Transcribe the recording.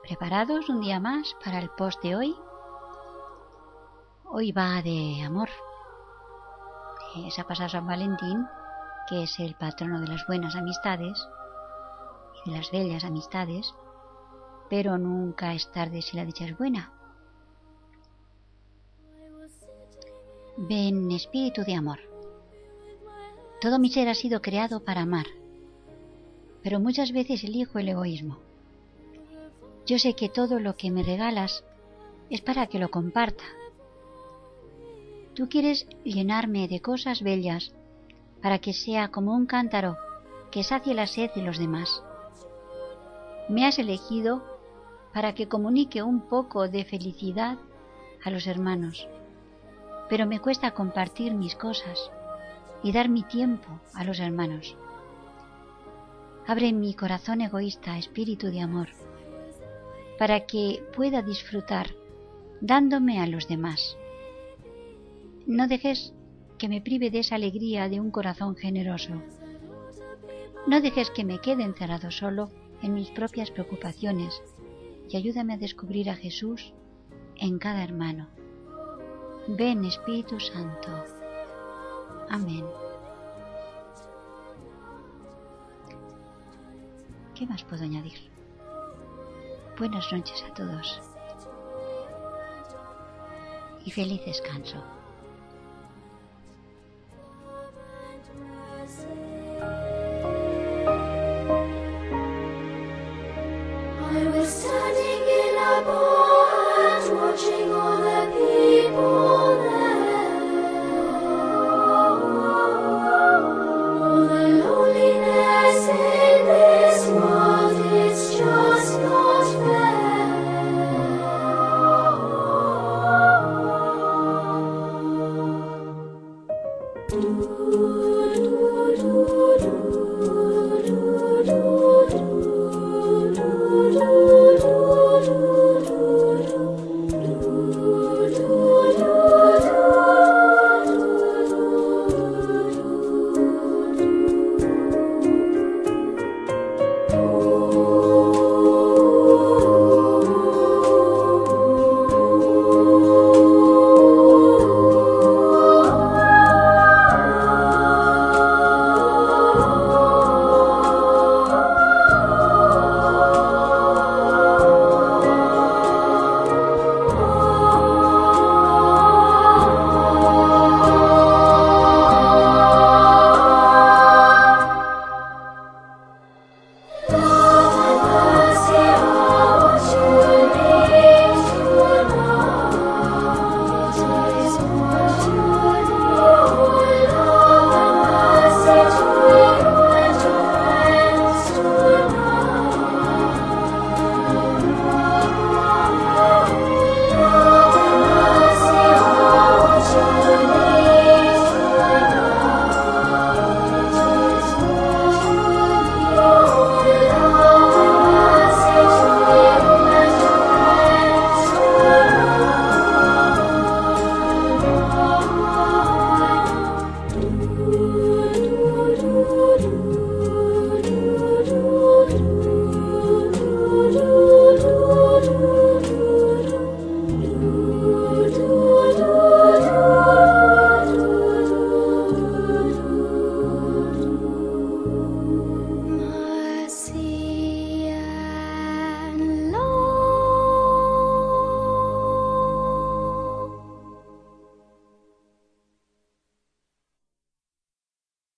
¿Preparados un día más para el post de hoy? Hoy va de amor. Se ha pasado San Valentín, que es el patrono de las buenas amistades y de las bellas amistades, pero nunca es tarde si la dicha es buena. Ven, espíritu de amor. Todo mi ser ha sido creado para amar, pero muchas veces elijo el egoísmo. Yo sé que todo lo que me regalas es para que lo comparta. Tú quieres llenarme de cosas bellas para que sea como un cántaro que sacie la sed de los demás. Me has elegido para que comunique un poco de felicidad a los hermanos, pero me cuesta compartir mis cosas y dar mi tiempo a los hermanos. Abre mi corazón egoísta, espíritu de amor, para que pueda disfrutar dándome a los demás. No dejes que me prive de esa alegría de un corazón generoso. No dejes que me quede encerrado solo en mis propias preocupaciones y ayúdame a descubrir a Jesús en cada hermano. Ven, Espíritu Santo. Amén. ¿Qué más puedo añadir? Buenas noches a todos y feliz descanso. I was standing in a bar watching all the people